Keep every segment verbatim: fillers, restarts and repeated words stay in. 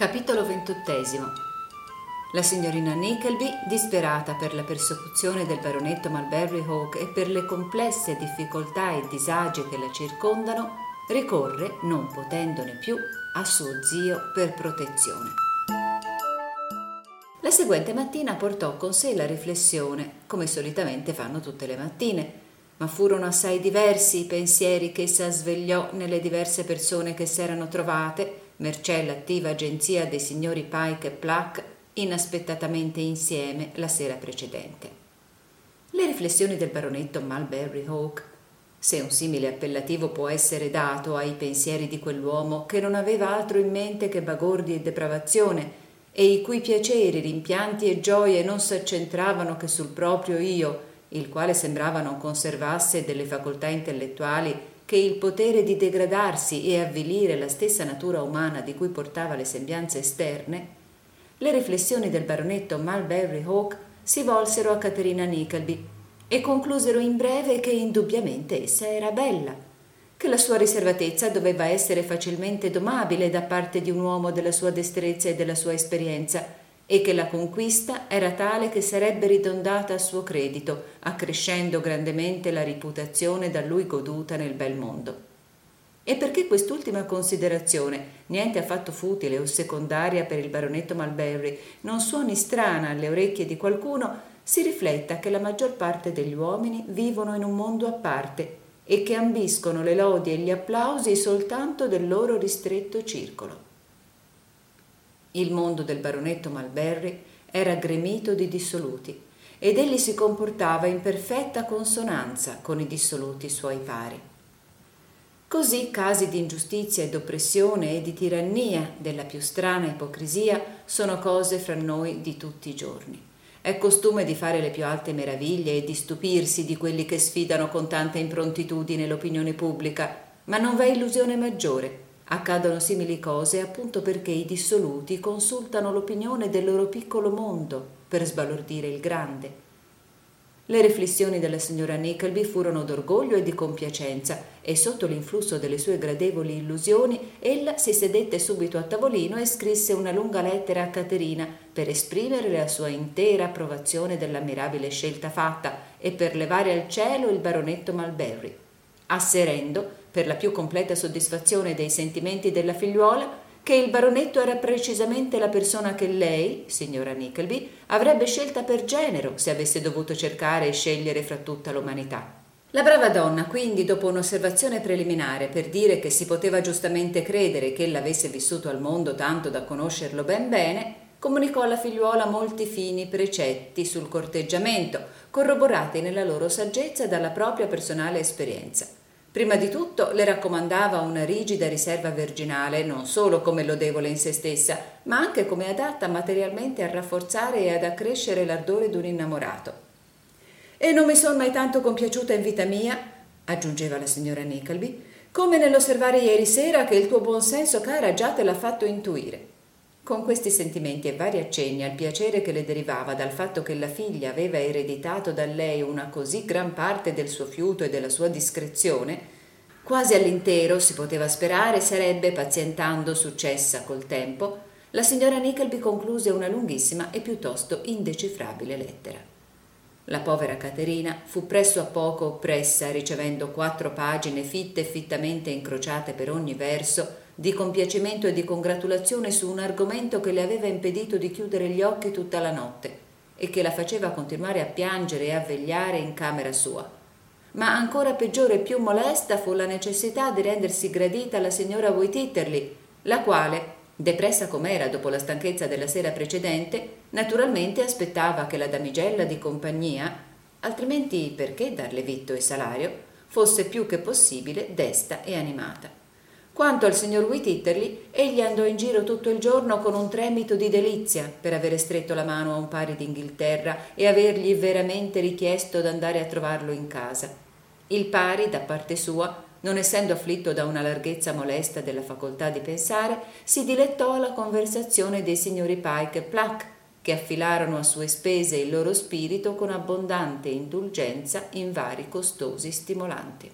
Capitolo ventottesimo. La signorina Nickleby, disperata per la persecuzione del baronetto Mulberry Hawk e per le complesse difficoltà e disagi che la circondano, ricorre, non potendone più, a suo zio per protezione. La seguente mattina portò con sé la riflessione, come solitamente fanno tutte le mattine, ma furono assai diversi i pensieri che essa svegliò nelle diverse persone che s'erano trovate, mercé l'attiva agenzia dei signori Pyke e Pluck, inaspettatamente insieme la sera precedente. Le riflessioni del baronetto Mulberry Hawk, se un simile appellativo può essere dato ai pensieri di quell'uomo che non aveva altro in mente che bagordi e depravazione, e i cui piaceri, rimpianti e gioie non s'accentravano che sul proprio io, il quale sembrava non conservasse delle facoltà intellettuali che il potere di degradarsi e avvilire la stessa natura umana di cui portava le sembianze esterne, le riflessioni del baronetto Mulberry Hawk si volsero a Caterina Nickleby e conclusero in breve che indubbiamente essa era bella, che la sua riservatezza doveva essere facilmente domabile da parte di un uomo della sua destrezza e della sua esperienza, e che la conquista era tale che sarebbe ridondata a suo credito, accrescendo grandemente la reputazione da lui goduta nel bel mondo. E perché quest'ultima considerazione, niente affatto futile o secondaria per il baronetto Mulberry, non suoni strana alle orecchie di qualcuno, si rifletta che la maggior parte degli uomini vivono in un mondo a parte e che ambiscono le lodi e gli applausi soltanto del loro ristretto circolo. Il mondo del baronetto Mulberry era gremito di dissoluti ed egli si comportava in perfetta consonanza con i dissoluti suoi pari. Così casi di ingiustizia ed oppressione e di tirannia della più strana ipocrisia sono cose fra noi di tutti i giorni. È costume di fare le più alte meraviglie e di stupirsi di quelli che sfidano con tanta improntitudine l'opinione pubblica, ma non v'è illusione maggiore. Accadono simili cose appunto perché i dissoluti consultano l'opinione del loro piccolo mondo per sbalordire il grande. Le riflessioni della signora Nickleby furono d'orgoglio e di compiacenza e sotto l'influsso delle sue gradevoli illusioni ella si sedette subito a tavolino e scrisse una lunga lettera a Caterina per esprimere la sua intera approvazione dell'ammirabile scelta fatta e per levare al cielo il baronetto Mulberry, asserendo, per la più completa soddisfazione dei sentimenti della figliuola, che il baronetto era precisamente la persona che lei, signora Nickleby, avrebbe scelta per genero se avesse dovuto cercare e scegliere fra tutta l'umanità. La brava donna, quindi, dopo un'osservazione preliminare per dire che si poteva giustamente credere che ella avesse vissuto al mondo tanto da conoscerlo ben bene, comunicò alla figliuola molti fini precetti sul corteggiamento, corroborati nella loro saggezza dalla propria personale esperienza. Prima di tutto le raccomandava una rigida riserva virginale, non solo come lodevole in se stessa, ma anche come adatta materialmente a rafforzare e ad accrescere l'ardore d'un innamorato. «E non mi son mai tanto compiaciuta in vita mia», aggiungeva la signora Nickleby, «come nell'osservare ieri sera che il tuo buon senso, cara, già te l'ha fatto intuire». Con questi sentimenti e vari accenni al piacere che le derivava dal fatto che la figlia aveva ereditato da lei una così gran parte del suo fiuto e della sua discrezione, quasi all'intero, si poteva sperare, sarebbe, pazientando, successa col tempo, la signora Nickleby concluse una lunghissima e piuttosto indecifrabile lettera. La povera Caterina fu presso a poco oppressa, ricevendo quattro pagine fitte e fittamente incrociate per ogni verso, di compiacimento e di congratulazione su un argomento che le aveva impedito di chiudere gli occhi tutta la notte e che la faceva continuare a piangere e a vegliare in camera sua. Ma ancora peggiore e più molesta fu la necessità di rendersi gradita alla signora Wititterly, la quale, depressa com'era dopo la stanchezza della sera precedente, naturalmente aspettava che la damigella di compagnia, altrimenti perché darle vitto e salario, fosse più che possibile desta e animata. Quanto al signor Wititterly, egli andò in giro tutto il giorno con un tremito di delizia per avere stretto la mano a un pari d'Inghilterra e avergli veramente richiesto d'andare a trovarlo in casa. Il pari, da parte sua, non essendo afflitto da una larghezza molesta della facoltà di pensare, si dilettò alla conversazione dei signori Pyke e Pluck, che affilarono a sue spese il loro spirito con abbondante indulgenza in vari costosi stimolanti.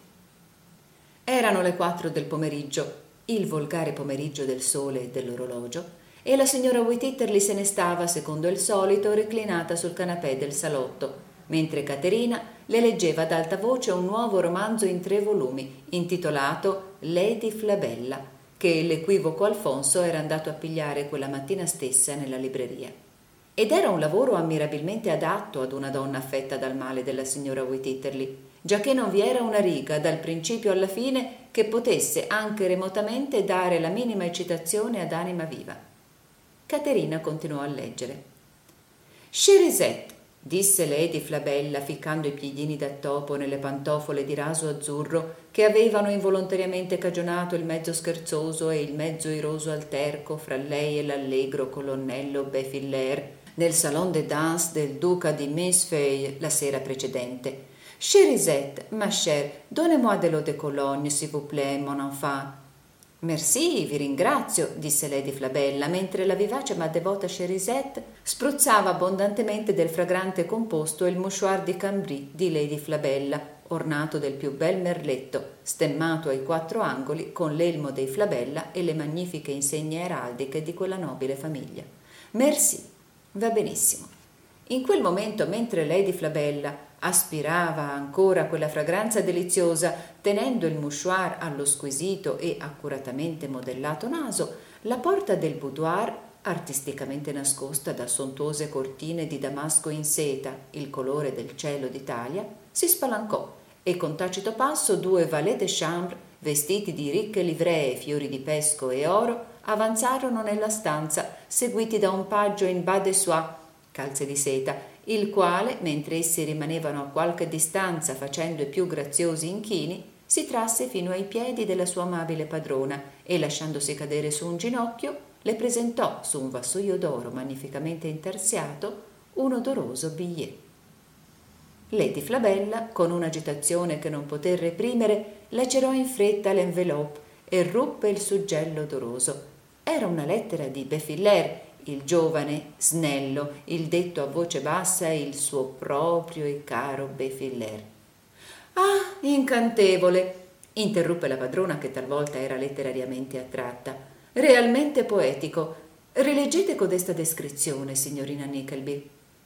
Erano le quattro del pomeriggio, il volgare pomeriggio del sole e dell'orologio, e la signora Wititterly se ne stava, secondo il solito, reclinata sul canapè del salotto, mentre Caterina le leggeva ad alta voce un nuovo romanzo in tre volumi, intitolato Lady Flabella, che l'equivoco Alfonso era andato a pigliare quella mattina stessa nella libreria. Ed era un lavoro ammirabilmente adatto ad una donna affetta dal male della signora Wititterly, giacché non vi era una riga dal principio alla fine che potesse anche remotamente dare la minima eccitazione ad anima viva. Caterina continuò a leggere. Cerisette, disse Lady Flabella, ficcando i piedini da topo nelle pantofole di raso azzurro che avevano involontariamente cagionato il mezzo scherzoso e il mezzo iroso alterco fra lei e l'allegro colonnello Befiller nel salon de danse del duca di Mincefeuille la sera precedente. Cerisette, ma chère, donnez-moi de l'eau de Cologne, s'il vous plaît, mon enfant. Merci, vi ringrazio, disse Lady Flabella, mentre la vivace ma devota Cerisette spruzzava abbondantemente del fragrante composto il mouchoir di Cambry di Lady Flabella, ornato del più bel merletto, stemmato ai quattro angoli con l'elmo dei Flabella e le magnifiche insegne eraldiche di quella nobile famiglia. Merci, va benissimo. In quel momento, mentre Lady Flabella aspirava ancora quella fragranza deliziosa, tenendo il mouchoir allo squisito e accuratamente modellato naso, la porta del boudoir, artisticamente nascosta da sontuose cortine di damasco in seta, il colore del cielo d'Italia, si spalancò e con tacito passo due valet de chambre, vestiti di ricche livree, fiori di pesco e oro, avanzarono nella stanza, seguiti da un paggio in bas de soie, calze di seta, il quale, mentre essi rimanevano a qualche distanza facendo i più graziosi inchini, si trasse fino ai piedi della sua amabile padrona e, lasciandosi cadere su un ginocchio, le presentò su un vassoio d'oro magnificamente intarsiato un odoroso billet. Lady Flabella, con un'agitazione che non poté reprimere, lacerò in fretta l'envelope e ruppe il suggello odoroso. Era una lettera di Befiller, il giovane, snello, il detto a voce bassa il suo proprio e caro Befiller. Ah, incantevole, interruppe la padrona, che talvolta era letterariamente attratta. Realmente poetico. Rileggete codesta descrizione, signorina Nickleby.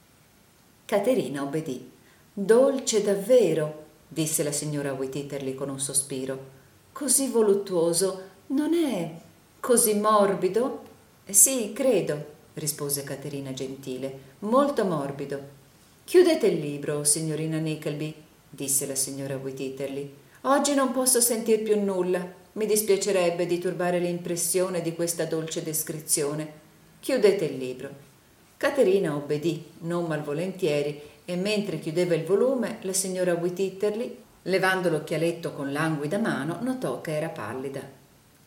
Caterina obbedì. Dolce davvero, disse la signora Wititterly con un sospiro. Così voluttuoso, non è così morbido? Sì, credo, rispose Caterina gentile, molto morbido. Chiudete il libro, signorina Nickleby, disse la signora Wititterly. Oggi non posso sentir più nulla. Mi dispiacerebbe di turbare l'impressione di questa dolce descrizione. Chiudete il libro. Caterina obbedì, non malvolentieri, e mentre chiudeva il volume, la signora Wititterly, levando l'occhialetto con languida mano, notò che era pallida.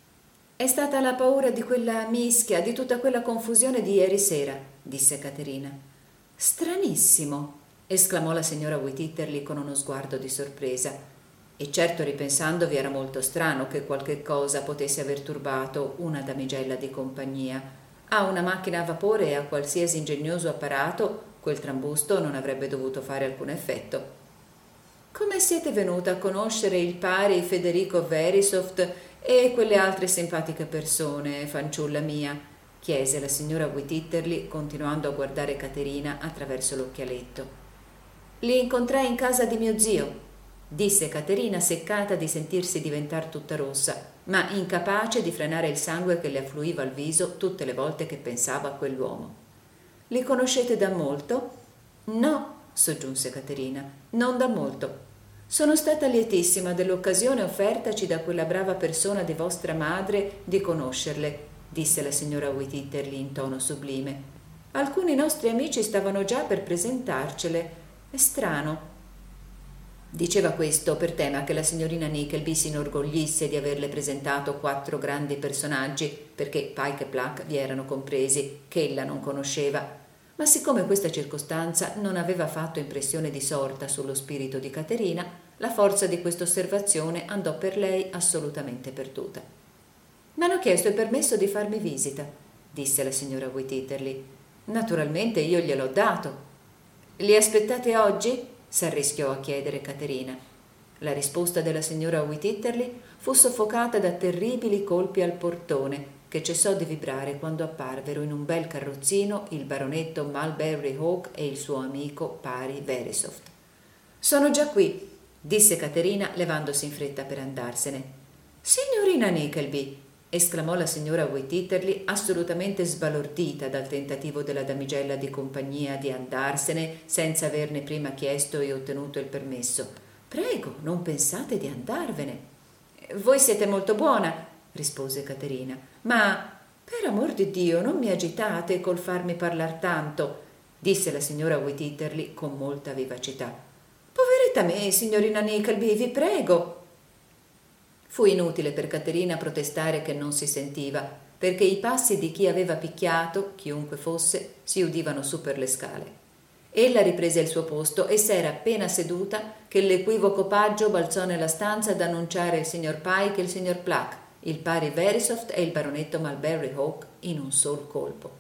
È stata la paura di quella mischia, di tutta quella confusione di ieri sera, disse Caterina. Stranissimo, esclamò la signora Wititterly con uno sguardo di sorpresa. E certo, ripensandovi, era molto strano che qualche cosa potesse aver turbato una damigella di compagnia. A una macchina a vapore e a qualsiasi ingegnoso apparato quel trambusto non avrebbe dovuto fare alcun effetto. Come siete venuta a conoscere il pari Federico Verisopht e quelle altre simpatiche persone, fanciulla mia? Chiese la signora Wititterly, continuando a guardare Caterina attraverso l'occhialetto. Li incontrai in casa di mio zio, disse Caterina, seccata di sentirsi diventar tutta rossa, ma incapace di frenare il sangue che le affluiva al viso tutte le volte che pensava a quell'uomo. Li conoscete da molto? No, soggiunse Caterina, non da molto. Sono stata lietissima dell'occasione offertaci da quella brava persona di vostra madre di conoscerle, disse la signora Wititterly in tono sublime. Alcuni nostri amici stavano già per presentarcele. È strano. Diceva questo per tema che la signorina Nickleby si inorgoglisse di averle presentato quattro grandi personaggi, perché Pike e Pluck vi erano compresi, che ella non conosceva. Ma siccome questa circostanza non aveva fatto impressione di sorta sullo spirito di Caterina, la forza di questa osservazione andò per lei assolutamente perduta. «M'hanno chiesto il permesso di farmi visita», disse la signora Wititterly. «Naturalmente io gliel'ho dato». «Li aspettate oggi?» s'arrischiò a chiedere Caterina. La risposta della signora Wititterly fu soffocata da terribili colpi al portone, che cessò di vibrare quando apparvero in un bel carrozzino il baronetto Mulberry Hawk e il suo amico Pari Verisopht. «Sono già qui», disse Caterina levandosi in fretta per andarsene. «Signorina Nickleby», esclamò la signora Whititterly, assolutamente sbalordita dal tentativo della damigella di compagnia di andarsene senza averne prima chiesto e ottenuto il permesso. «Prego, non pensate di andarvene». «Voi siete molto buona», rispose Caterina, «ma per amor di Dio non mi agitate col farmi parlar tanto», disse la signora Whititterly con molta vivacità. «Poveretta me, signorina Nickleby, vi prego». Fu inutile per Caterina protestare che non si sentiva, perché i passi di chi aveva picchiato, chiunque fosse, si udivano su per le scale. Ella riprese il suo posto e s'era appena seduta che l'equivoco paggio balzò nella stanza ad annunciare il signor Pike e il signor Pluck, il Pari Verisopht e il baronetto Mulberry Hawk in un sol colpo.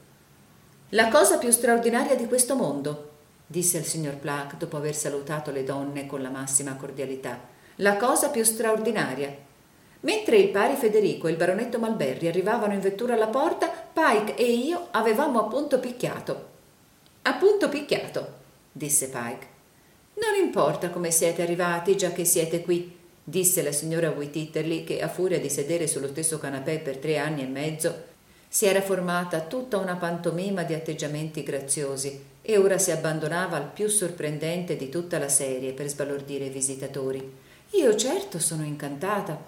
«La cosa più straordinaria di questo mondo», disse il signor Pluck dopo aver salutato le donne con la massima cordialità, «la cosa più straordinaria. Mentre il Pari Federico e il baronetto Mulberry arrivavano in vettura alla porta, Pike e io avevamo appunto picchiato». «Appunto picchiato», disse Pike. «Non importa come siete arrivati, già che siete qui», disse la signora Whititterly, che a furia di sedere sullo stesso canapè per tre anni e mezzo si era formata tutta una pantomima di atteggiamenti graziosi e ora si abbandonava al più sorprendente di tutta la serie per sbalordire i visitatori. «Io certo sono incantata».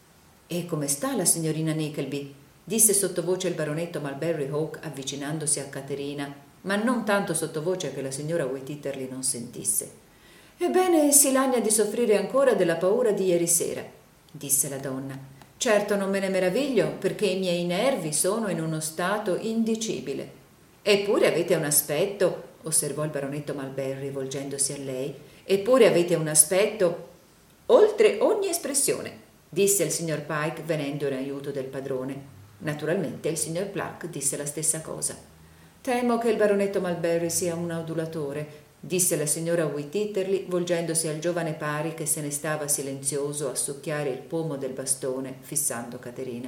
«E come sta la signorina Nickleby?» disse sottovoce il baronetto Mulberry Hawk avvicinandosi a Caterina, ma non tanto sottovoce che la signora Whititterly non sentisse. «Ebbene, si lagna di soffrire ancora della paura di ieri sera», disse la donna. «Certo non me ne meraviglio, perché i miei nervi sono in uno stato indicibile». «Eppure avete un aspetto», osservò il baronetto Mulberry volgendosi a lei, «eppure avete un aspetto oltre ogni espressione», disse il signor Pike venendo in aiuto del padrone. Naturalmente il signor Pluck disse la stessa cosa. «Temo che il baronetto Mulberry sia un adulatore», disse la signora Whititterly volgendosi al giovane Pari che se ne stava silenzioso a succhiare il pomo del bastone fissando Caterina.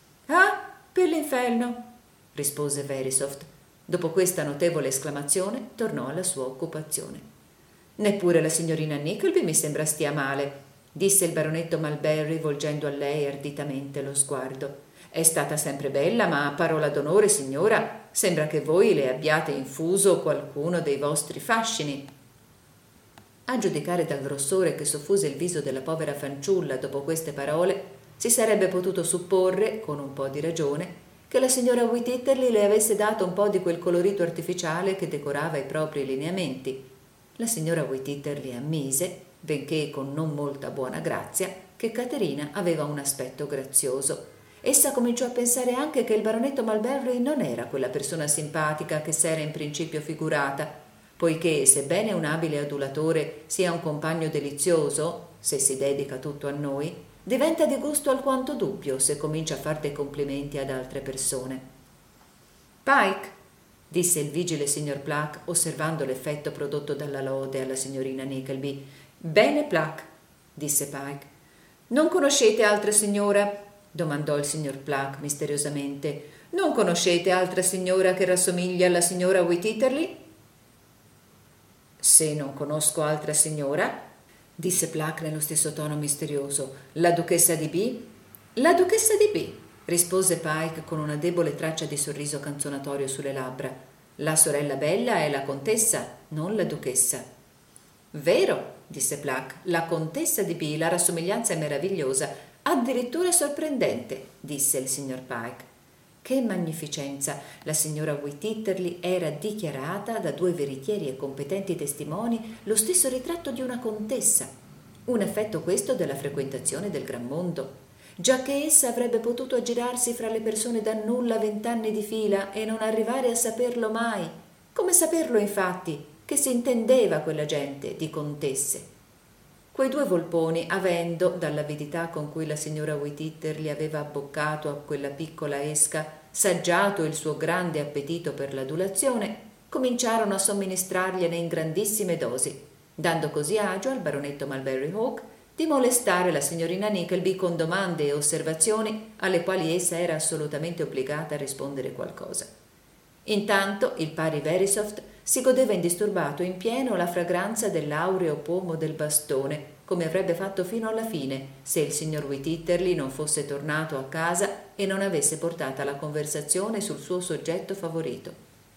«Ah, per l'inferno», rispose Verisopht. Dopo questa notevole esclamazione tornò alla sua occupazione. «Neppure la signorina Nickleby mi sembra stia male», disse il baronetto Mulberry volgendo a lei arditamente lo sguardo. «È stata sempre bella, ma a parola d'onore, signora, sembra che voi le abbiate infuso qualcuno dei vostri fascini». A giudicare dal rossore che soffuse il viso della povera fanciulla dopo queste parole, si sarebbe potuto supporre, con un po' di ragione, che la signora Whititterly le avesse dato un po' di quel colorito artificiale che decorava i propri lineamenti. La signora Whititterly ammise, benché con non molta buona grazia, che Caterina aveva un aspetto grazioso. Essa cominciò a pensare anche che il baronetto Mulberry non era quella persona simpatica che s'era in principio figurata, poiché, sebbene un abile adulatore sia un compagno delizioso, se si dedica tutto a noi, diventa di gusto alquanto dubbio se comincia a far dei complimenti ad altre persone. «Pike», disse il vigile signor Pluck, osservando l'effetto prodotto dalla lode alla signorina Nickleby. «Bene, Pluck», disse Pike. «Non conoscete altra signora?» domandò il signor Pluck misteriosamente. «Non conoscete altra signora che rassomiglia alla signora Whititterly?» «Se non conosco altra signora», disse Pluck nello stesso tono misterioso, «la duchessa di B?» «La duchessa di B», rispose Pike con una debole traccia di sorriso canzonatorio sulle labbra. «La sorella bella è la contessa, non la duchessa». «Vero», disse Pluck, «la contessa di B, la rassomiglianza è meravigliosa, addirittura sorprendente», disse il signor Pike. Che magnificenza! La signora Whititterly era dichiarata da due veritieri e competenti testimoni lo stesso ritratto di una contessa. Un effetto questo della frequentazione del gran mondo, giacché essa avrebbe potuto aggirarsi fra le persone da nulla vent'anni di fila e non arrivare a saperlo mai. Come saperlo, infatti, che si intendeva quella gente di contesse? Quei due volponi, avendo, dall'avidità con cui la signora Whititterly aveva abboccato a quella piccola esca, saggiato il suo grande appetito per l'adulazione, cominciarono a somministrargliene in grandissime dosi, dando così agio al baronetto Mulberry Hawk di molestare la signorina Nickleby con domande e osservazioni alle quali essa era assolutamente obbligata a rispondere qualcosa. Intanto il pari Verisopht si godeva indisturbato in pieno la fragranza dell'aureo pomo del bastone, come avrebbe fatto fino alla fine se il signor Whititterly non fosse tornato a casa e non avesse portata la conversazione sul suo soggetto favorito.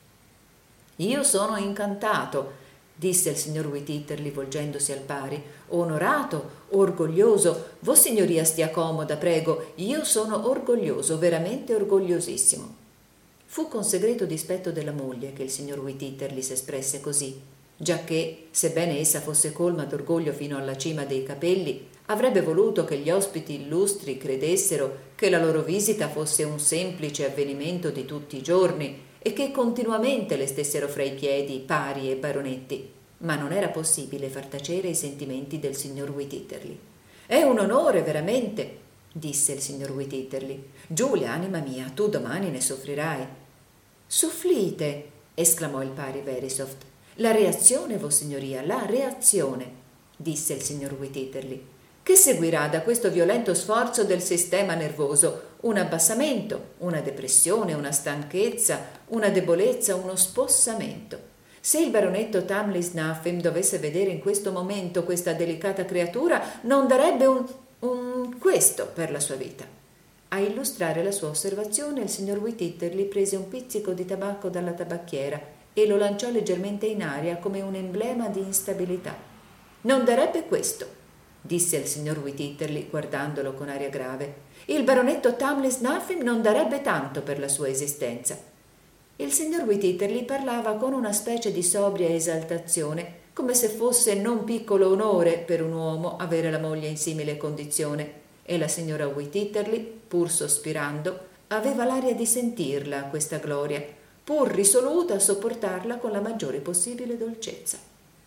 «Io sono incantato», disse il signor Whititterly volgendosi al pari, «onorato, orgoglioso. Vossignoria stia comoda, prego. Io sono orgoglioso, veramente orgogliosissimo». Fu con segreto dispetto della moglie che il signor Whititterly s'espresse così, giacché, sebbene essa fosse colma d'orgoglio fino alla cima dei capelli, avrebbe voluto che gli ospiti illustri credessero che la loro visita fosse un semplice avvenimento di tutti i giorni e che continuamente le stessero fra i piedi pari e baronetti, ma non era possibile far tacere i sentimenti del signor Whititterly. «È un onore, veramente», disse il signor Whititterly. «Giulia, anima mia, tu domani ne soffrirai». «Sofflite», esclamò il pari Verisopht. «La reazione, vossignoria, la reazione», disse il signor Whititterly. «Che seguirà da questo violento sforzo del sistema nervoso? Un abbassamento, una depressione, una stanchezza, una debolezza, uno spossamento. Se il baronetto Tamlyn Snuffim dovesse vedere in questo momento questa delicata creatura, non darebbe un, un questo per la sua vita». A illustrare la sua osservazione, il signor Whititterly prese un pizzico di tabacco dalla tabacchiera e lo lanciò leggermente in aria come un emblema di instabilità. «Non darebbe questo», disse il signor Whititterly guardandolo con aria grave. «Il baronetto Tamlyn Snuffim non darebbe tanto per la sua esistenza». Il signor Whititterly parlava con una specie di sobria esaltazione, come se fosse non piccolo onore per un uomo avere la moglie in simile condizione, e la signora Whititterly, pur sospirando, aveva l'aria di sentirla questa gloria, pur risoluta a sopportarla con la maggiore possibile dolcezza.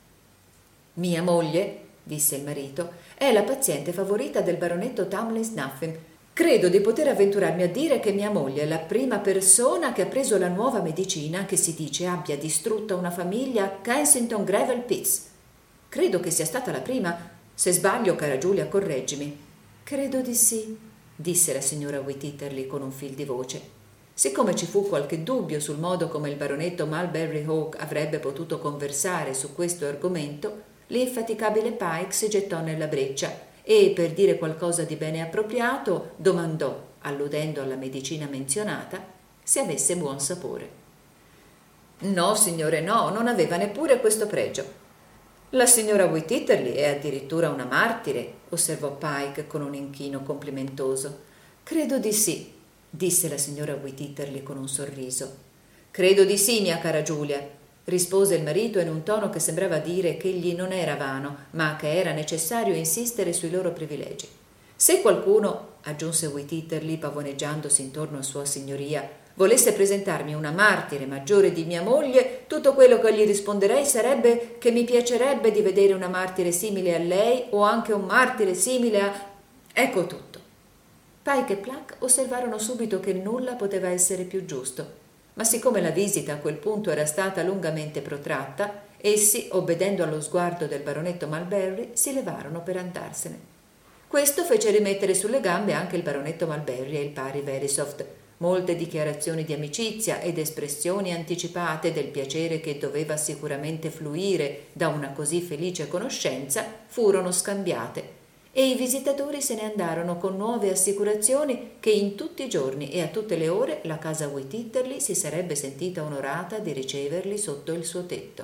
«Mia moglie», disse il marito, «è la paziente favorita del baronetto Tamlyn Snuffim. Credo di poter avventurarmi a dire che mia moglie è la prima persona che ha preso la nuova medicina che si dice abbia distrutta una famiglia a Kensington Gravel Pits. Credo che sia stata la prima. Se sbaglio, cara Giulia, correggimi». «Credo di sì», disse la signora Whititterly con un fil di voce. Siccome ci fu qualche dubbio sul modo come il baronetto Mulberry Hawk avrebbe potuto conversare su questo argomento, l'infaticabile Pike si gettò nella breccia e, per dire qualcosa di bene appropriato, domandò, alludendo alla medicina menzionata, se avesse buon sapore. «No, signore, no, non aveva neppure questo pregio». «La signora Whititterly è addirittura una martire», osservò Pike con un inchino complimentoso. «Credo di sì», disse la signora Whititterly con un sorriso. «Credo di sì, mia cara Giulia», rispose il marito in un tono che sembrava dire che egli non era vano, ma che era necessario insistere sui loro privilegi. «Se qualcuno», aggiunse Whititterly pavoneggiandosi intorno a sua signoria, «volesse presentarmi una martire maggiore di mia moglie, tutto quello che gli risponderei sarebbe che mi piacerebbe di vedere una martire simile a lei o anche un martire simile a... Ecco tutto». Pike e Pluck osservarono subito che nulla poteva essere più giusto, ma siccome la visita a quel punto era stata lungamente protratta, essi, obbedendo allo sguardo del baronetto Mulberry, si levarono per andarsene. Questo fece rimettere sulle gambe anche il baronetto Mulberry e il pari Verisopht. Molte dichiarazioni di amicizia ed espressioni anticipate del piacere che doveva sicuramente fluire da una così felice conoscenza furono scambiate e i visitatori se ne andarono con nuove assicurazioni che in tutti i giorni e a tutte le ore la casa Whititterly si sarebbe sentita onorata di riceverli sotto il suo tetto.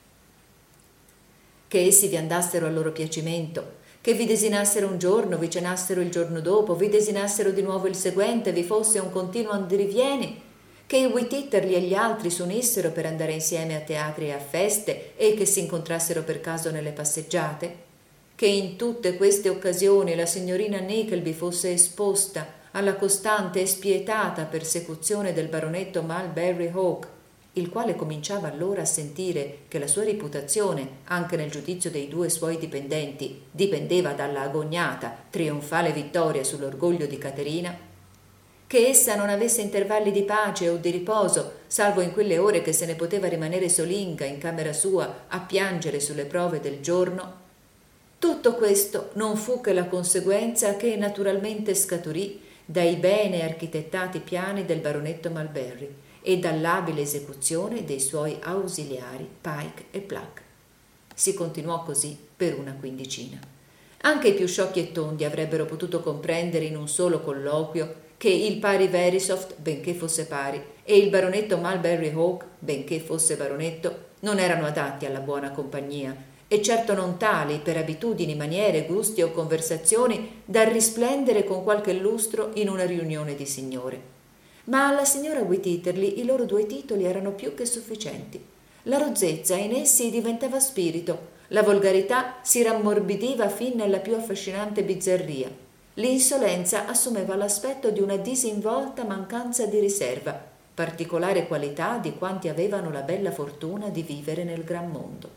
Che essi vi andassero al loro piacimento, che vi desinassero un giorno, vi cenassero il giorno dopo, vi desinassero di nuovo il seguente, vi fosse un continuo andirivieni, che i Whititterly e gli altri si unissero per andare insieme a teatri e a feste e che si incontrassero per caso nelle passeggiate, che in tutte queste occasioni la signorina Nickleby fosse esposta alla costante e spietata persecuzione del baronetto Mulberry Hawk, il quale cominciava allora a sentire che la sua reputazione, anche nel giudizio dei due suoi dipendenti, dipendeva dalla agognata, trionfale vittoria sull'orgoglio di Caterina, che essa non avesse intervalli di pace o di riposo, salvo in quelle ore che se ne poteva rimanere solinga in camera sua a piangere sulle prove del giorno, Tutto questo non fu che la conseguenza che naturalmente scaturì dai bene architettati piani del baronetto Mulberry e dall'abile esecuzione dei suoi ausiliari Pike e Pluck. Si continuò così per una quindicina. Anche i più sciocchi e tondi avrebbero potuto comprendere in un solo colloquio che il pari Verisopht, benché fosse pari, e il baronetto Mulberry Hawk, benché fosse baronetto, non erano adatti alla buona compagnia, e certo non tali per abitudini, maniere, gusti o conversazioni da risplendere con qualche lustro in una riunione di signore. Ma alla signora Wheatearly i loro due titoli erano più che sufficienti. La rozzezza in essi diventava spirito, la volgarità si rammorbidiva fin nella più affascinante bizzarria, l'insolenza assumeva l'aspetto di una disinvolta mancanza di riserva, particolare qualità di quanti avevano la bella fortuna di vivere nel gran mondo.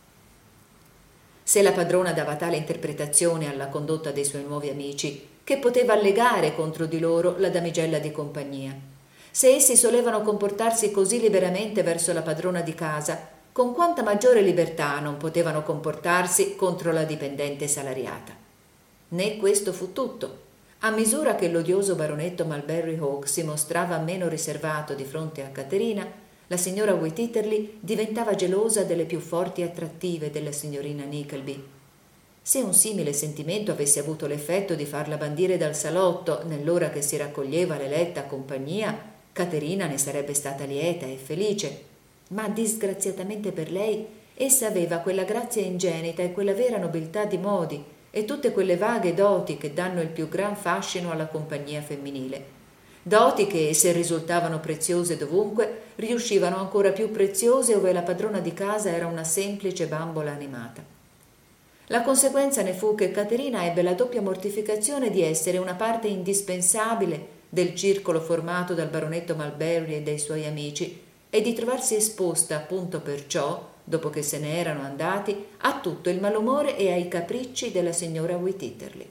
Se la padrona dava tale interpretazione alla condotta dei suoi nuovi amici, che poteva allegare contro di loro la damigella di compagnia? Se essi solevano comportarsi così liberamente verso la padrona di casa, con quanta maggiore libertà non potevano comportarsi contro la dipendente salariata? Né questo fu tutto. A misura che l'odioso baronetto Mulberry Hawk si mostrava meno riservato di fronte a Caterina, la signora Wheatearly diventava gelosa delle più forti attrattive della signorina Nickleby. Se un simile sentimento avesse avuto l'effetto di farla bandire dal salotto nell'ora che si raccoglieva l'eletta compagnia, Caterina ne sarebbe stata lieta e felice, ma disgraziatamente per lei essa aveva quella grazia ingenita e quella vera nobiltà di modi e tutte quelle vaghe doti che danno il più gran fascino alla compagnia femminile. Doti che, se risultavano preziose dovunque, riuscivano ancora più preziose ove la padrona di casa era una semplice bambola animata. La conseguenza ne fu che Caterina ebbe la doppia mortificazione di essere una parte indispensabile del circolo formato dal baronetto Mulberry e dai suoi amici e di trovarsi esposta appunto perciò, dopo che se ne erano andati, a tutto il malumore e ai capricci della signora Wheatearly.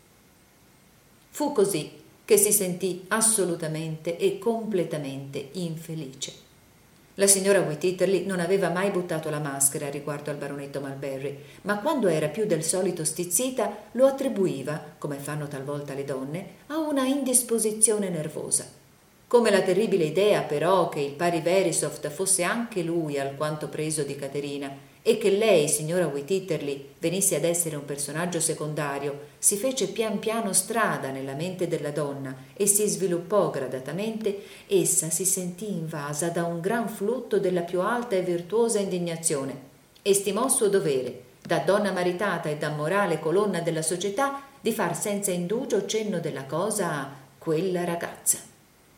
Fu così che si sentì assolutamente e completamente infelice. La signora Wheatearly non aveva mai buttato la maschera riguardo al baronetto Mulberry, ma quando era più del solito stizzita lo attribuiva, come fanno talvolta le donne, a una indisposizione nervosa. Come la terribile idea però che il pari Verisopht fosse anche lui alquanto preso di Caterina e che lei, signora Wheatearly, venisse ad essere un personaggio secondario, si fece pian piano strada nella mente della donna e si sviluppò gradatamente, essa si sentì invasa da un gran flutto della più alta e virtuosa indignazione e stimò suo dovere, da donna maritata e da morale colonna della società, di far senza indugio cenno della cosa a quella ragazza.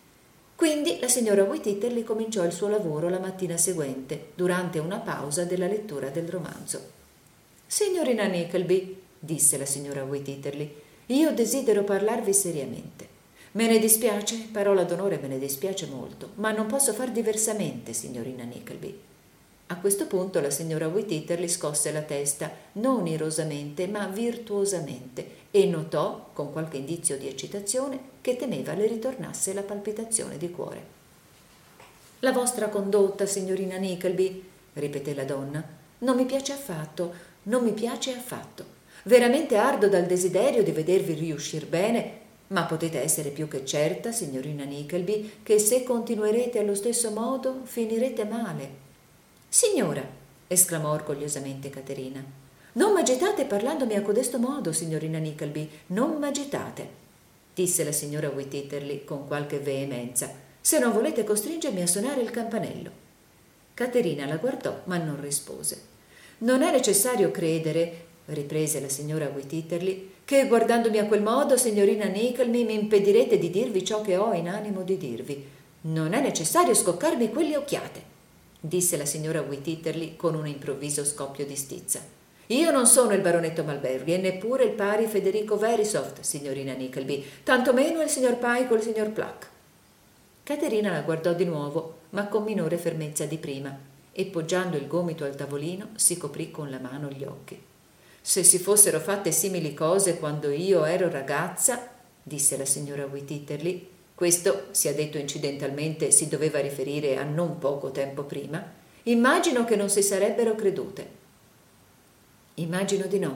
Quindi la signora Wheatearly cominciò il suo lavoro la mattina seguente, durante una pausa della lettura del romanzo. «Signorina Nickleby», disse la signora Wheatearly, «io desidero parlarvi seriamente. Me ne dispiace, parola d'onore me ne dispiace molto, ma non posso far diversamente, signorina Nickleby». A questo punto la signora Wheatearly scosse la testa, non irosamente, ma virtuosamente, e notò, con qualche indizio di eccitazione, che temeva le ritornasse la palpitazione di cuore. «La vostra condotta, signorina Nickleby», ripeté la donna, «non mi piace affatto, non mi piace affatto. Veramente ardo dal desiderio di vedervi riuscir bene, ma potete essere più che certa, signorina Nickleby, che se continuerete allo stesso modo finirete male». «Signora», esclamò orgogliosamente Caterina, «non m'agitate parlandomi a codesto modo, signorina Nickleby, non m'agitate», disse la signora Wheatearly con qualche veemenza, «se non volete costringermi a suonare il campanello». Caterina la guardò, ma non rispose. «Non è necessario credere», riprese la signora Wheatearly, «che guardandomi a quel modo, signorina Nickleby, mi impedirete di dirvi ciò che ho in animo di dirvi. Non è necessario scoccarmi quelle occhiate», disse la signora Wheatearly con un improvviso scoppio di stizza. «Io non sono il baronetto Mulberry e neppure il pari Federico Verisopht, signorina Nickleby, tantomeno il signor Pike o il signor Pluck». Caterina la guardò di nuovo, ma con minore fermezza di prima, e poggiando il gomito al tavolino si coprì con la mano gli occhi. «Se si fossero fatte simili cose quando io ero ragazza», disse la signora Wheatearly, questo, sia detto incidentalmente, si doveva riferire a non poco tempo prima, «immagino che non si sarebbero credute». «Immagino di no»,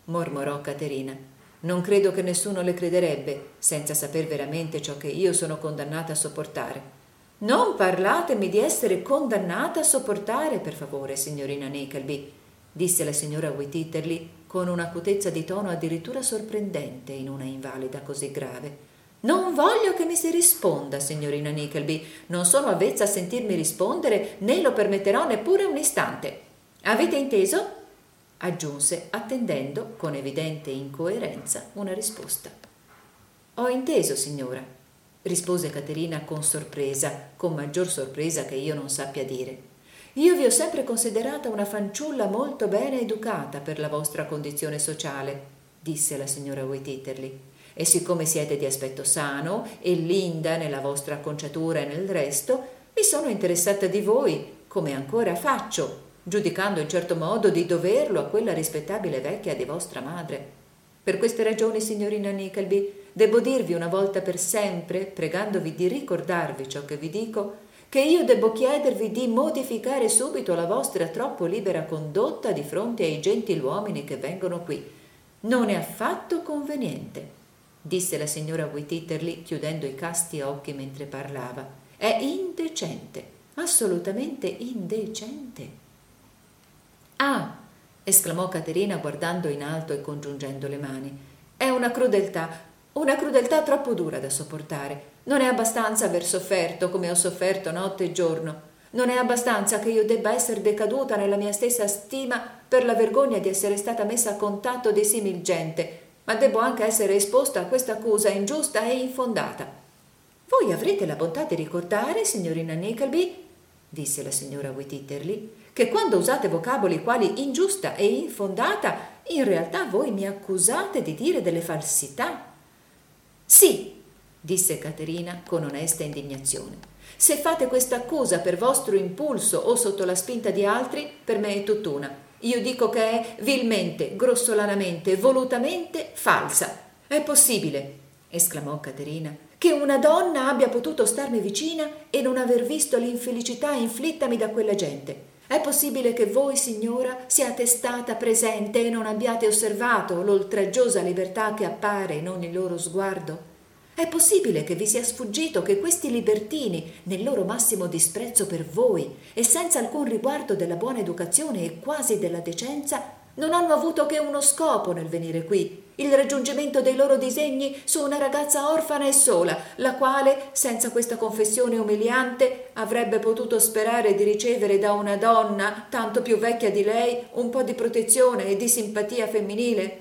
mormorò Caterina. Non credo che nessuno le crederebbe, senza saper veramente ciò che io sono condannata a sopportare. Non parlatemi di essere condannata a sopportare, per favore, signorina Nickleby, disse la signora Wititterly con un'acutezza di tono addirittura sorprendente in una invalida così grave. Non voglio che mi si risponda, signorina Nickleby. Non sono avvezza a sentirmi rispondere, né lo permetterò neppure un istante. Avete inteso? Aggiunse, attendendo con evidente incoerenza una risposta. Ho inteso, signora, rispose Caterina con sorpresa, con maggior sorpresa che io non sappia dire. Io vi ho sempre considerata una fanciulla molto bene educata per la vostra condizione sociale, disse la signora Wititterly, e siccome siete di aspetto sano e linda nella vostra acconciatura e nel resto, mi sono interessata di voi, come ancora faccio, giudicando in certo modo di doverlo a quella rispettabile vecchia di vostra madre. Per queste ragioni, signorina Nickleby, debbo dirvi una volta per sempre, pregandovi di ricordarvi ciò che vi dico, che io debbo chiedervi di modificare subito la vostra troppo libera condotta di fronte ai gentiluomini che vengono qui. Non è affatto conveniente, disse la signora Wititterly chiudendo i casti occhi mentre parlava. È indecente, assolutamente indecente. Ah, esclamò Caterina guardando in alto e congiungendo le mani. È una crudeltà, una crudeltà troppo dura da sopportare. Non è abbastanza aver sofferto come ho sofferto notte e giorno. Non è abbastanza che io debba essere decaduta nella mia stessa stima per la vergogna di essere stata messa a contatto di simil gente, ma debbo anche essere esposta a questa accusa ingiusta e infondata. Voi avrete la bontà di ricordare, signorina Nickleby, disse la signora Wititterly, che quando usate vocaboli quali ingiusta e infondata, in realtà voi mi accusate di dire delle falsità. Sì, disse Caterina con onesta indignazione. Se fate questa accusa per vostro impulso o sotto la spinta di altri, per me è tutt'una. Io dico che è vilmente, grossolanamente, volutamente falsa. È possibile, esclamò Caterina, che una donna abbia potuto starmi vicina e non aver visto l'infelicità inflittami da quella gente. È possibile che voi, signora, siate stata presente e non abbiate osservato l'oltraggiosa libertà che appare in ogni loro sguardo? È possibile che vi sia sfuggito che questi libertini, nel loro massimo disprezzo per voi e senza alcun riguardo della buona educazione e quasi della decenza, non hanno avuto che uno scopo nel venire qui, il raggiungimento dei loro disegni su una ragazza orfana e sola, la quale, senza questa confessione umiliante, avrebbe potuto sperare di ricevere da una donna, tanto più vecchia di lei, un po' di protezione e di simpatia femminile?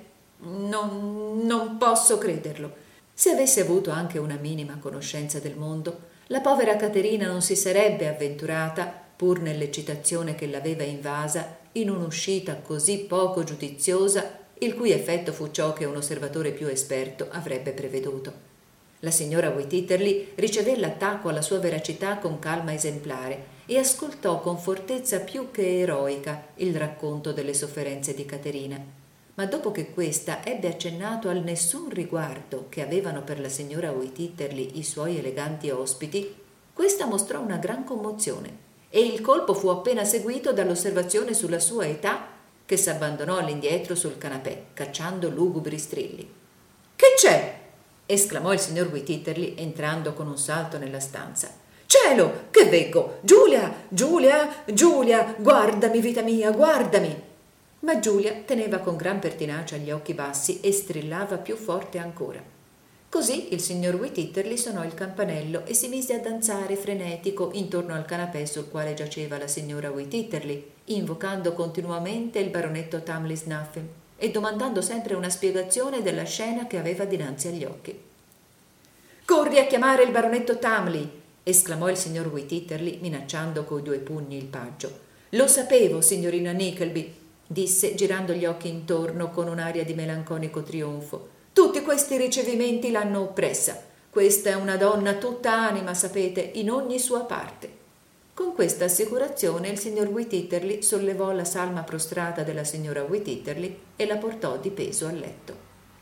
Non, non posso crederlo. Se avesse avuto anche una minima conoscenza del mondo, la povera Caterina non si sarebbe avventurata, pur nell'eccitazione che l'aveva invasa, in un'uscita così poco giudiziosa, il cui effetto fu ciò che un osservatore più esperto avrebbe preveduto. La signora Wititterly ricevé l'attacco alla sua veracità con calma esemplare e ascoltò con fortezza più che eroica il racconto delle sofferenze di Caterina. Ma dopo che questa ebbe accennato al nessun riguardo che avevano per la signora Wititterly i suoi eleganti ospiti, questa mostrò una gran commozione e il colpo fu appena seguito dall'osservazione sulla sua età, che s'abbandonò all'indietro sul canapè, cacciando lugubri strilli. «Che c'è?» esclamò il signor Wititterly entrando con un salto nella stanza. «Cielo, che veggo! Giulia, Giulia, Giulia, guardami, vita mia, guardami!» Ma Giulia teneva con gran pertinacia gli occhi bassi e strillava più forte ancora. Così il signor Wititterly suonò il campanello e si mise a danzare frenetico intorno al canapè sul quale giaceva la signora Wititterly, invocando continuamente il baronetto Tamlyn Snuffim e domandando sempre una spiegazione della scena che aveva dinanzi agli occhi. «Corri a chiamare il baronetto Tamlyn!» esclamò il signor Wititterly minacciando coi due pugni il paggio. «Lo sapevo, signorina Nickleby!» disse girando gli occhi intorno con un'aria di melanconico trionfo. «Tutti questi ricevimenti l'hanno oppressa. Questa è una donna tutta anima, sapete, in ogni sua parte». Con questa assicurazione il signor Wititterly sollevò la salma prostrata della signora Wititterly e la portò di peso a letto.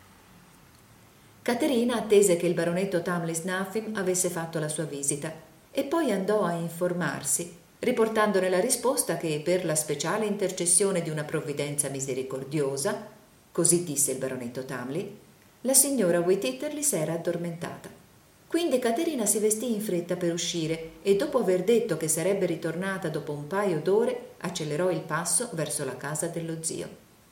Caterina attese che il baronetto Tamlyn Snuffim avesse fatto la sua visita e poi andò a informarsi, riportandone la risposta che, per la speciale intercessione di una provvidenza misericordiosa, così disse il baronetto Tamlin, la signora Wititterly s'era addormentata. Quindi Caterina si vestì in fretta per uscire e dopo aver detto che sarebbe ritornata dopo un paio d'ore, accelerò il passo verso la casa dello zio.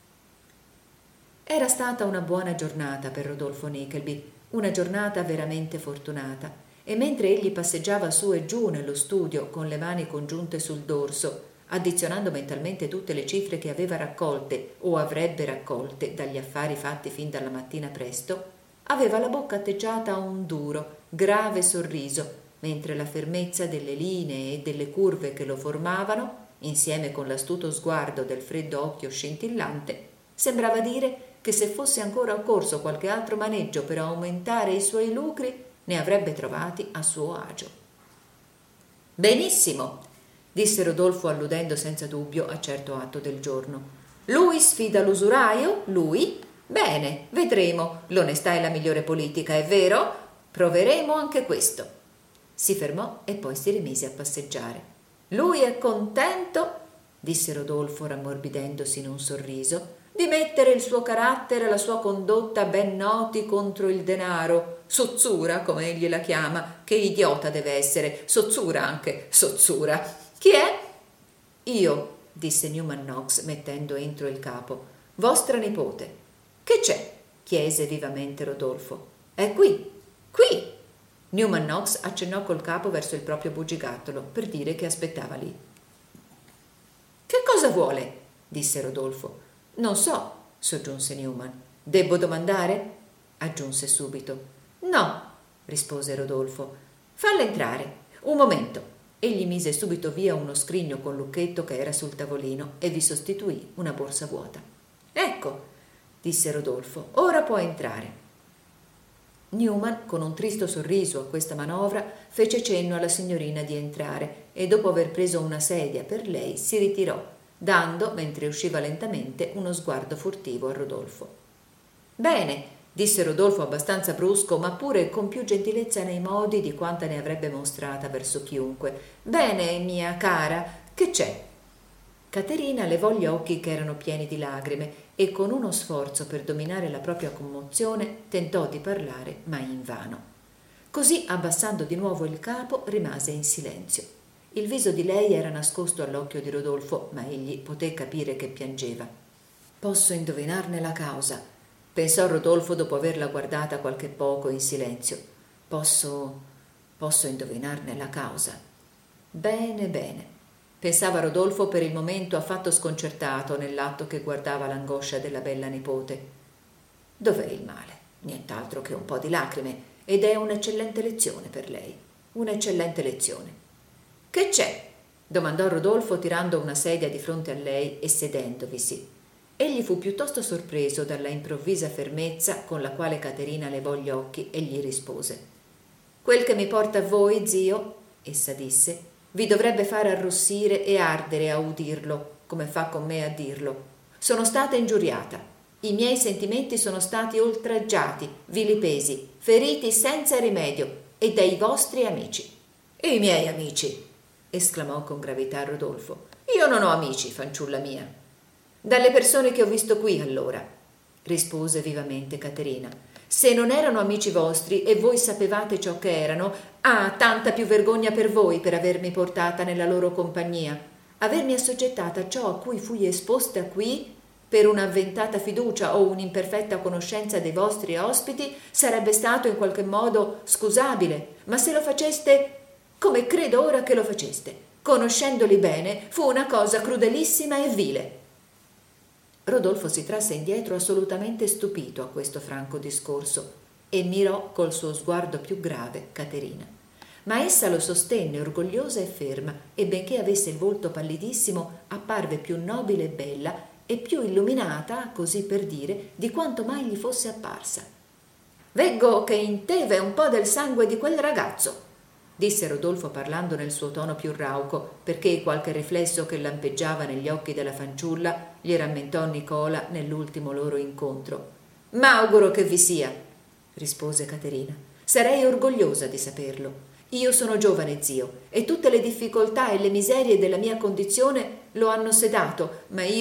Era stata una buona giornata per Rodolfo Nickleby, una giornata veramente fortunata, e mentre egli passeggiava su e giù nello studio con le mani congiunte sul dorso, addizionando mentalmente tutte le cifre che aveva raccolte o avrebbe raccolte dagli affari fatti fin dalla mattina presto, aveva la bocca atteggiata a un duro, grave sorriso, mentre la fermezza delle linee e delle curve che lo formavano, insieme con l'astuto sguardo del freddo occhio scintillante, sembrava dire che se fosse ancora occorso qualche altro maneggio per aumentare i suoi lucri, ne avrebbe trovati a suo agio. «Benissimo», disse Rodolfo alludendo senza dubbio a certo atto del giorno. «Lui sfida l'usuraio? Lui? Bene, vedremo. L'onestà è la migliore politica, è vero? Proveremo anche questo». Si fermò e poi si rimise a passeggiare. «Lui è contento», disse Rodolfo rammorbidendosi in un sorriso, «di mettere il suo carattere e la sua condotta ben noti contro il denaro. Sozzura, come egli la chiama. Che idiota deve essere. Sozzura anche, sozzura. Chi è?» «Io», disse Newman Knox mettendo entro il capo. «Vostra nipote». «Che c'è?» chiese vivamente Rodolfo. «È qui, qui!» Newman Knox accennò col capo verso il proprio bugigattolo per dire che aspettava lì. «Che cosa vuole?» disse Rodolfo. «Non so», soggiunse Newman. «Debbo domandare?» aggiunse subito. «No», rispose Rodolfo. «Falla entrare. Un momento». Egli mise subito via uno scrigno con lucchetto che era sul tavolino e vi sostituì una borsa vuota. «Ecco», disse Rodolfo, «ora può entrare». Newman, con un tristo sorriso a questa manovra, fece cenno alla signorina di entrare e dopo aver preso una sedia per lei si ritirò, dando, mentre usciva lentamente, uno sguardo furtivo a Rodolfo. «Bene», disse Rodolfo abbastanza brusco, ma pure con più gentilezza nei modi di quanta ne avrebbe mostrata verso chiunque. «Bene, mia cara, che c'è?» Caterina levò gli occhi che erano pieni di lagrime e con uno sforzo per dominare la propria commozione tentò di parlare, ma invano. Così, abbassando di nuovo il capo, rimase in silenzio. Il viso di lei era nascosto all'occhio di Rodolfo, ma egli poté capire che piangeva. «Posso indovinarne la causa», pensò Rodolfo dopo averla guardata qualche poco in silenzio. «Posso... posso indovinarne la causa». «Bene, bene», pensava Rodolfo per il momento affatto sconcertato nell'atto che guardava l'angoscia della bella nipote. «Dov'è il male? Nient'altro che un po' di lacrime, ed è un'eccellente lezione per lei, un'eccellente lezione». «Che c'è?» domandò Rodolfo tirando una sedia di fronte a lei e sedendovisi. Egli fu piuttosto sorpreso dalla improvvisa fermezza con la quale Caterina levò gli occhi e gli rispose. «Quel che mi porta a voi, zio», essa disse, «vi dovrebbe fare arrossire e ardere a udirlo, come fa con me a dirlo. Sono stata ingiuriata. I miei sentimenti sono stati oltraggiati, vilipesi, feriti senza rimedio, e dai vostri amici». «E i miei amici?» esclamò con gravità Rodolfo. «Io non ho amici, fanciulla mia». «Dalle persone che ho visto qui, allora», rispose vivamente Caterina. «Se non erano amici vostri e voi sapevate ciò che erano, ah, tanta più vergogna per voi per avermi portata nella loro compagnia. Avermi assoggettata a ciò a cui fui esposta qui, per un'avventata fiducia o un'imperfetta conoscenza dei vostri ospiti, sarebbe stato in qualche modo scusabile, ma se lo faceste, come credo ora che lo faceste, conoscendoli bene, fu una cosa crudelissima e vile». Rodolfo si trasse indietro assolutamente stupito a questo franco discorso e mirò col suo sguardo più grave Caterina. Ma essa lo sostenne orgogliosa e ferma e benché avesse il volto pallidissimo apparve più nobile e bella e più illuminata, così per dire, di quanto mai gli fosse apparsa. «Veggo che in te v'è un po' del sangue di quel ragazzo», disse Rodolfo parlando nel suo tono più rauco, perché qualche riflesso che lampeggiava negli occhi della fanciulla gli rammentò Nicola nell'ultimo loro incontro. «M'auguro che vi sia», rispose Caterina. «Sarei orgogliosa di saperlo. Io sono giovane, zio, e tutte le difficoltà e le miserie della mia condizione lo hanno sedato, ma io,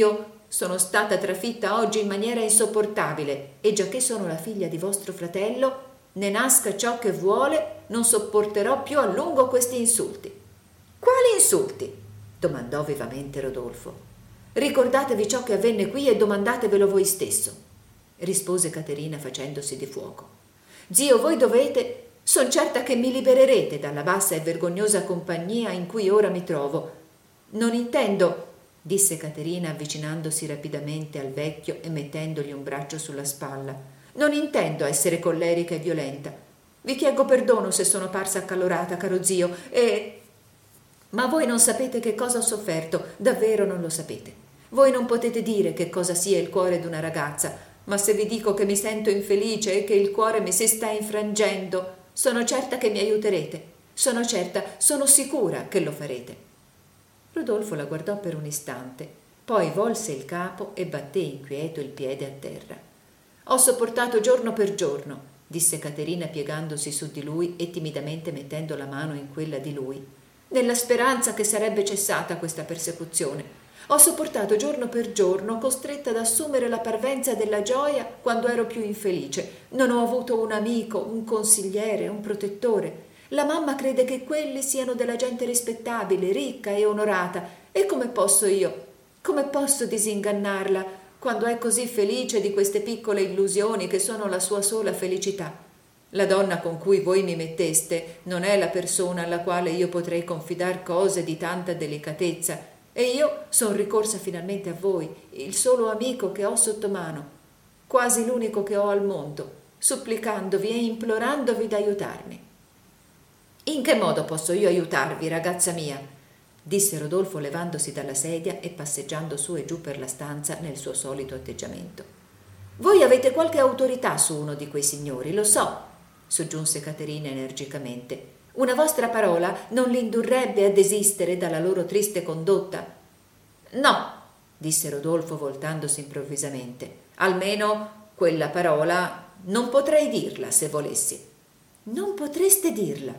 sono stata trafitta oggi in maniera insopportabile e giacché sono la figlia di vostro fratello, ne nasca ciò che vuole, non sopporterò più a lungo questi insulti. Quali insulti? Domandò vivamente Rodolfo. Ricordatevi ciò che avvenne qui e domandatevelo voi stesso, rispose Caterina facendosi di fuoco. Zio, voi dovete, son certa che mi libererete dalla bassa e vergognosa compagnia in cui ora mi trovo. Non intendo, disse Caterina avvicinandosi rapidamente al vecchio e mettendogli un braccio sulla spalla, non intendo essere collerica e violenta. Vi chiedo perdono se sono parsa accalorata, caro zio, e... ma voi non sapete che cosa ho sofferto, davvero non lo sapete. Voi non potete dire che cosa sia il cuore d'una ragazza, ma se vi dico che mi sento infelice e che il cuore mi si sta infrangendo, sono certa che mi aiuterete. Sono certa, sono sicura che lo farete. Rodolfo la guardò per un istante, poi volse il capo e batté inquieto il piede a terra. Ho sopportato giorno per giorno, disse Caterina piegandosi su di lui e timidamente mettendo la mano in quella di lui, nella speranza che sarebbe cessata questa persecuzione. Ho sopportato giorno per giorno, costretta ad assumere la parvenza della gioia quando ero più infelice. Non ho avuto un amico, un consigliere, un protettore. La mamma crede che quelli siano della gente rispettabile, ricca e onorata. E come posso io? Come posso disingannarla quando è così felice di queste piccole illusioni che sono la sua sola felicità? La donna con cui voi mi metteste non è la persona alla quale io potrei confidar cose di tanta delicatezza. E io son ricorsa finalmente a voi, il solo amico che ho sotto mano, quasi l'unico che ho al mondo, supplicandovi e implorandovi d'aiutarmi. In che modo posso io aiutarvi, ragazza mia? Disse Rodolfo levandosi dalla sedia e passeggiando su e giù per la stanza nel suo solito atteggiamento. Voi avete qualche autorità su uno di quei signori, lo so, soggiunse Caterina energicamente. Una vostra parola non li indurrebbe a desistere dalla loro triste condotta? No, disse Rodolfo voltandosi improvvisamente. Almeno quella parola non potrei dirla se volessi. Non potreste dirla?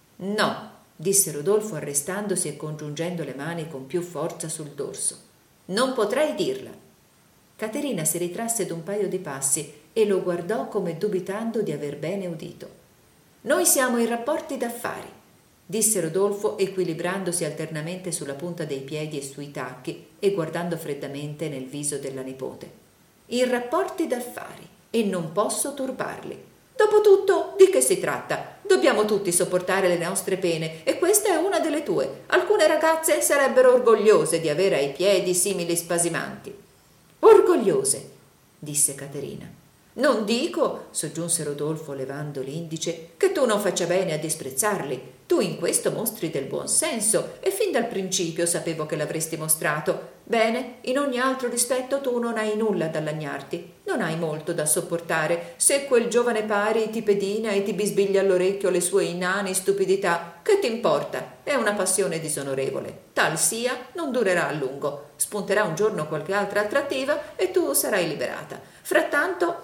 No, disse Rodolfo arrestandosi e congiungendo le mani con più forza sul dorso. Non potrei dirla. Caterina si ritrasse d'un paio di passi e lo guardò come dubitando di aver bene udito. Noi siamo in rapporti d'affari, disse Rodolfo equilibrandosi alternamente sulla punta dei piedi e sui tacchi e guardando freddamente nel viso della nipote. In rapporti d'affari e non posso turbarli. Dopotutto, di che si tratta? Dobbiamo tutti sopportare le nostre pene e questa è una delle tue. Alcune ragazze sarebbero orgogliose di avere ai piedi simili spasimanti. Orgogliose, disse Caterina. Non dico, soggiunse Rodolfo levando l'indice, che tu non faccia bene a disprezzarli. Tu in questo mostri del buon senso e fin dal principio sapevo che l'avresti mostrato. Bene, in ogni altro rispetto tu non hai nulla da lagnarti, non hai molto da sopportare. Se quel giovane pari ti pedina e ti bisbiglia all'orecchio le sue inane stupidità, che ti importa? È una passione disonorevole. Tal sia, non durerà a lungo. Spunterà un giorno qualche altra attrattiva e tu sarai liberata. Frattanto...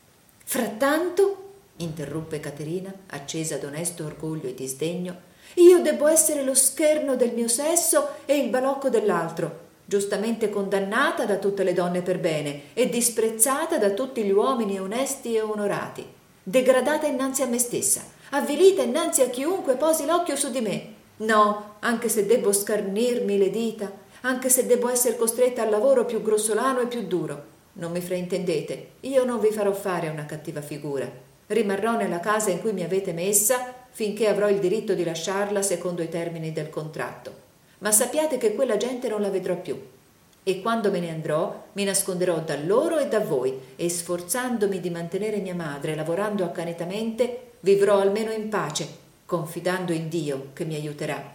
Frattanto, interruppe Caterina, accesa d'onesto orgoglio e di sdegno, io debbo essere lo scherno del mio sesso e il balocco dell'altro, giustamente condannata da tutte le donne per bene e disprezzata da tutti gli uomini onesti e onorati, degradata innanzi a me stessa, avvilita innanzi a chiunque posi l'occhio su di me. No, anche se debbo scarnirmi le dita, anche se debbo essere costretta al lavoro più grossolano e più duro. Non mi fraintendete, io non vi farò fare una cattiva figura. Rimarrò nella casa in cui mi avete messa finché avrò il diritto di lasciarla secondo i termini del contratto. Ma sappiate che quella gente non la vedrò più. E quando me ne andrò, mi nasconderò da loro e da voi e sforzandomi di mantenere mia madre, lavorando accanitamente, vivrò almeno in pace, confidando in Dio che mi aiuterà.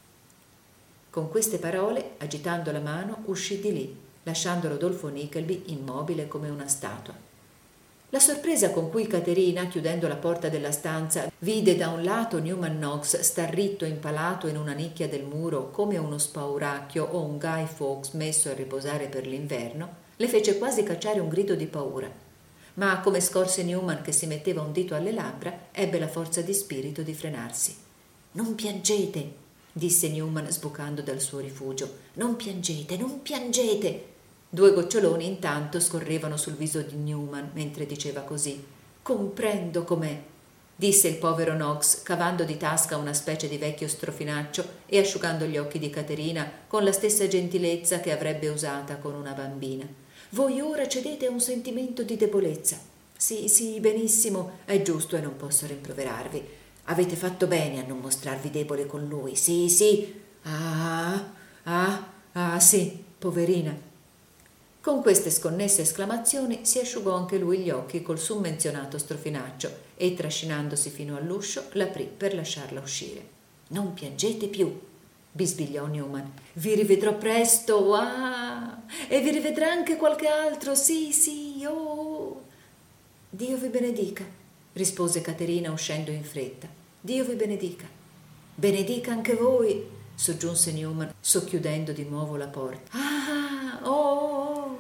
Con queste parole, agitando la mano, uscì di lì, lasciando Rodolfo Nickleby immobile come una statua. La sorpresa con cui Caterina, chiudendo la porta della stanza, vide da un lato Newman Knox star ritto impalato in una nicchia del muro come uno spauracchio o un Guy Fawkes messo a riposare per l'inverno, le fece quasi cacciare un grido di paura. Ma come scorse Newman che si metteva un dito alle labbra, ebbe la forza di spirito di frenarsi. «Non piangete», disse Newman sbucando dal suo rifugio. «Non piangete, non piangete!» Due goccioloni intanto scorrevano sul viso di Newman mentre diceva così. «Comprendo com'è», disse il povero Knox, cavando di tasca una specie di vecchio strofinaccio e asciugando gli occhi di Caterina con la stessa gentilezza che avrebbe usata con una bambina. «Voi ora cedete a un sentimento di debolezza. Sì, sì, benissimo, è giusto e non posso rimproverarvi. Avete fatto bene a non mostrarvi debole con lui. Sì, sì. Ah, ah, ah, sì, poverina». Con queste sconnesse esclamazioni si asciugò anche lui gli occhi col summenzionato strofinaccio e, trascinandosi fino all'uscio, l'aprì per lasciarla uscire. «Non piangete più», bisbigliò Newman. «Vi rivedrò presto, ah! E vi rivedrà anche qualche altro, sì, sì, oh!» «Dio vi benedica», rispose Caterina uscendo in fretta. «Dio vi benedica». «Benedica anche voi», soggiunse Newman, socchiudendo di nuovo la porta. «Ah, oh!»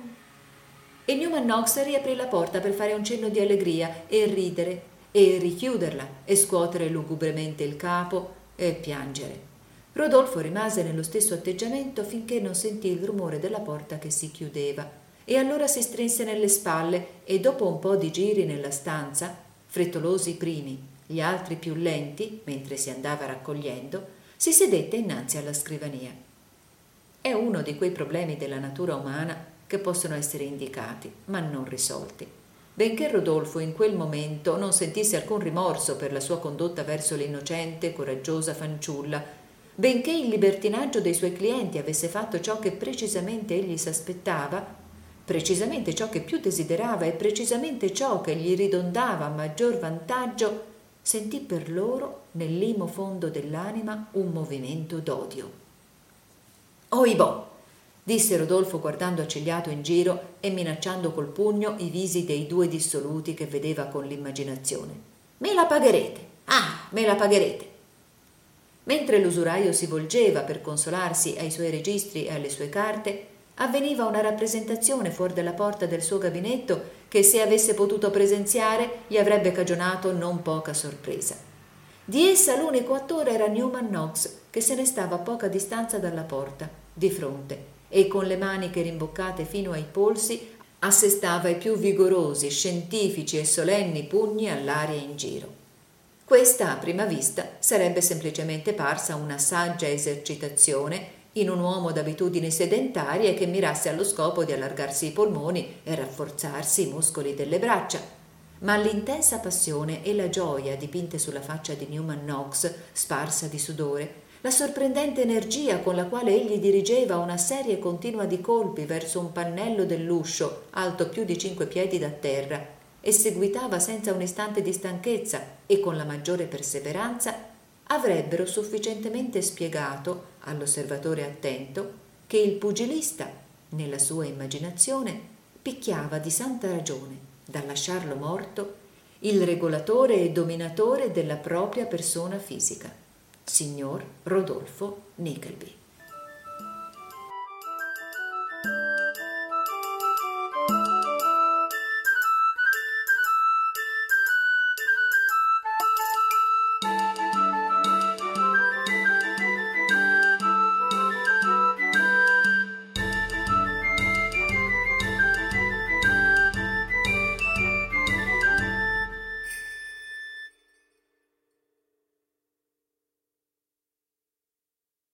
E Newman Knox riaprì la porta per fare un cenno di allegria e ridere e richiuderla e scuotere lugubremente il capo e piangere. Rodolfo rimase nello stesso atteggiamento finché non sentì il rumore della porta che si chiudeva e allora si strinse nelle spalle e dopo un po' di giri nella stanza, frettolosi i primi, gli altri più lenti, mentre si andava raccogliendo, si sedette innanzi alla scrivania. È uno di quei problemi della natura umana che possono essere indicati, ma non risolti. Benché Rodolfo in quel momento non sentisse alcun rimorso per la sua condotta verso l'innocente, coraggiosa fanciulla, benché il libertinaggio dei suoi clienti avesse fatto ciò che precisamente egli s'aspettava, precisamente ciò che più desiderava e precisamente ciò che gli ridondava a maggior vantaggio, sentì per loro, nell'imo fondo dell'anima, un movimento d'odio. «Oibò!» disse Rodolfo guardando accigliato in giro e minacciando col pugno i visi dei due dissoluti che vedeva con l'immaginazione. «Me la pagherete! Ah, me la pagherete!» Mentre l'usuraio si volgeva per consolarsi ai suoi registri e alle sue carte, avveniva una rappresentazione fuori dalla porta del suo gabinetto che, se avesse potuto presenziare, gli avrebbe cagionato non poca sorpresa. Di essa l'unico attore era Newman Knox, che se ne stava a poca distanza dalla porta, di fronte, e con le maniche rimboccate fino ai polsi assestava i più vigorosi, scientifici e solenni pugni all'aria in giro. Questa, a prima vista, sarebbe semplicemente parsa una saggia esercitazione in un uomo d'abitudini sedentarie che mirasse allo scopo di allargarsi i polmoni e rafforzarsi i muscoli delle braccia. Ma l'intensa passione e la gioia dipinte sulla faccia di Newman Knox, sparsa di sudore, la sorprendente energia con la quale egli dirigeva una serie continua di colpi verso un pannello dell'uscio alto più di cinque piedi da terra e seguitava senza un istante di stanchezza e con la maggiore perseveranza, avrebbero sufficientemente spiegato all'osservatore attento che il pugilista, nella sua immaginazione, picchiava di santa ragione, da lasciarlo morto, il regolatore e dominatore della propria persona fisica, signor Rodolfo Nickleby.